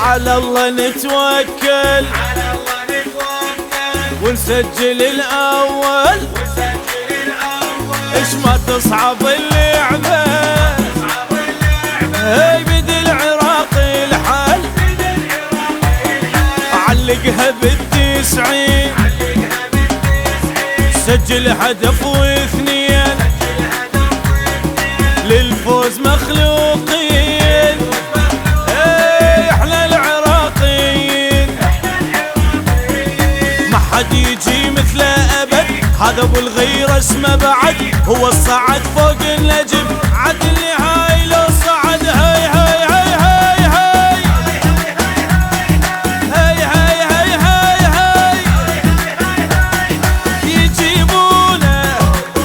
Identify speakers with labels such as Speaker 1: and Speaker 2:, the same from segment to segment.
Speaker 1: على الله نتوكل ونسجل الأول إيش ما تصعب اللعبة هي بيد العراقي الحل علقها بالتسعين سجل هدف واثنين للفوز مخلوقين احنا العراقيين ما حد يجي مثله ابد هذا ابو الغيرة اسمه بعد هو الصعد فوق النجم عد النهاية لو صعد هاي هاي هاي هاي هاي هاي هاي هاي هاي يجيبونه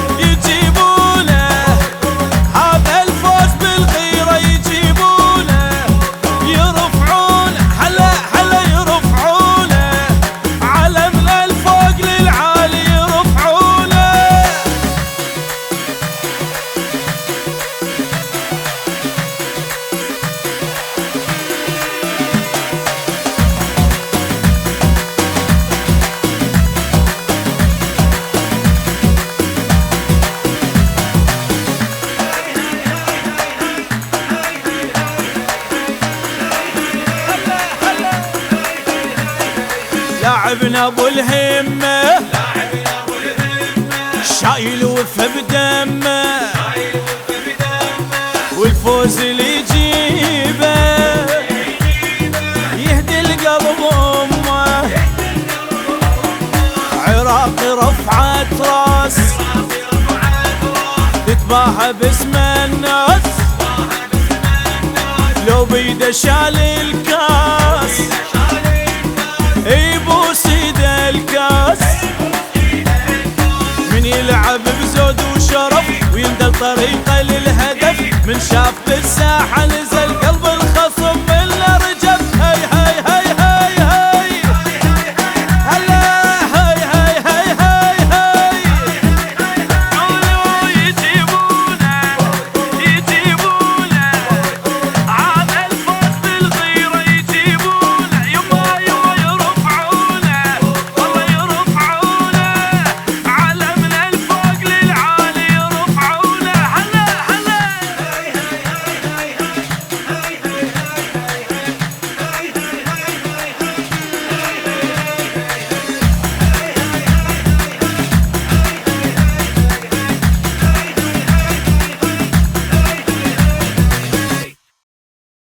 Speaker 1: هذا الفوز بالغيرة يجيبونه يرفعونه هلا يرفعونه علمنا الفوق للعالي يرفعونه لاعبنا ابو الهمة شايل وفه بدمه والفوز اللي يجيبه يهدي القلب امه عراقي رفعت راس تتباهى باسم الناس لو بيده شال الكاس يبوس ايده الكاس من يلعب بزود وشرف ويندل طريقه للهدف من شاف بالساحه نزل